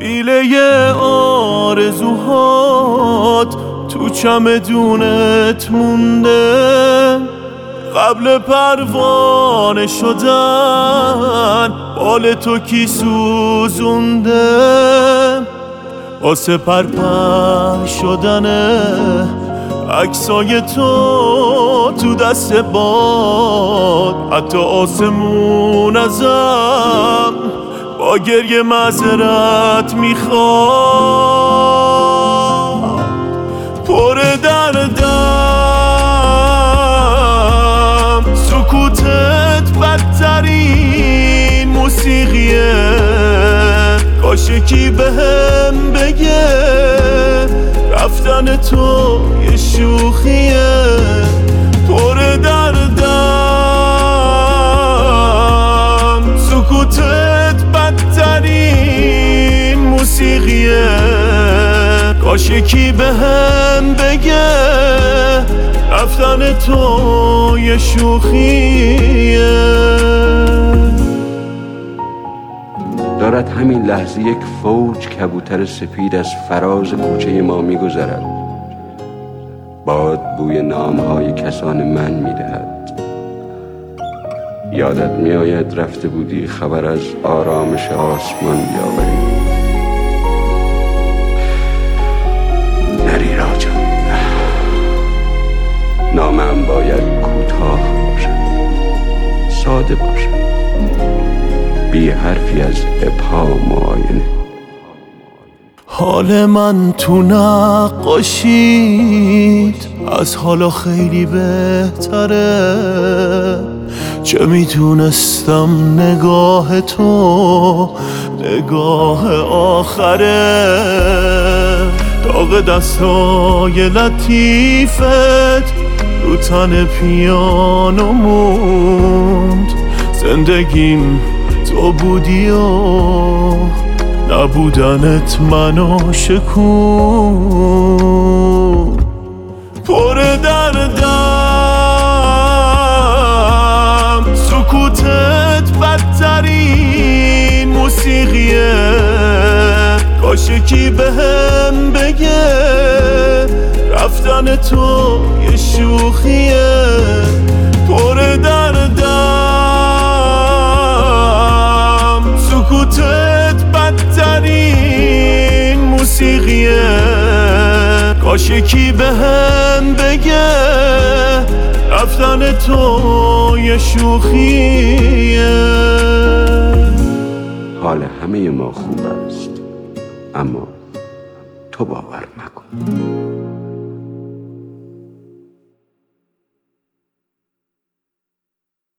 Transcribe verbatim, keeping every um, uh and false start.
قبیله آرزوهات تو چمدونت مونده، قبل پروانه شدن بال تو کی سوزونده، واسه پرپر شدنه عکسای تو تو دست باد، حتی آسمون ازم با گریه معذرت میخواد. پر دردم سکوتت بدترین موسیقیه، کاش کی بهم بگه رفتن تو یه شوخیه. پر دردم سکوتت بدترین موسیقیه، کاش کی بهم بگه رفتن تو یه شوخیه. دارد همین لحظه یک فوج کبوتر سپید از فراز کوچه ما میگذرد. باد بوی نامهای کسان من میدهد. یادت میآید رفته بودی خبر از آرامش آسمان بیاوری. نری راجا، نامم باید کوتاه باشد، ساده باشد، بی حرفی از ابهام و آینه. حال من تو نقاشیت از حالا خیلی بهتره، چه میتونستم نگاه تو نگاه آخره. داغ دستای لطیفت رو تن پیانو موند، زندگیم تو بودی و نبودنت منو شکون. پر دردم سکوتت بدترین موسیقیه، کاش کی بهم بگه رفتن تو یه شوخیه. پر دردم سکوتت بدترین موسیقیه، کاش کی بهم بگه رفتن تو یه شوخیه. حال همه ما خوب است، اما تو باور نکن.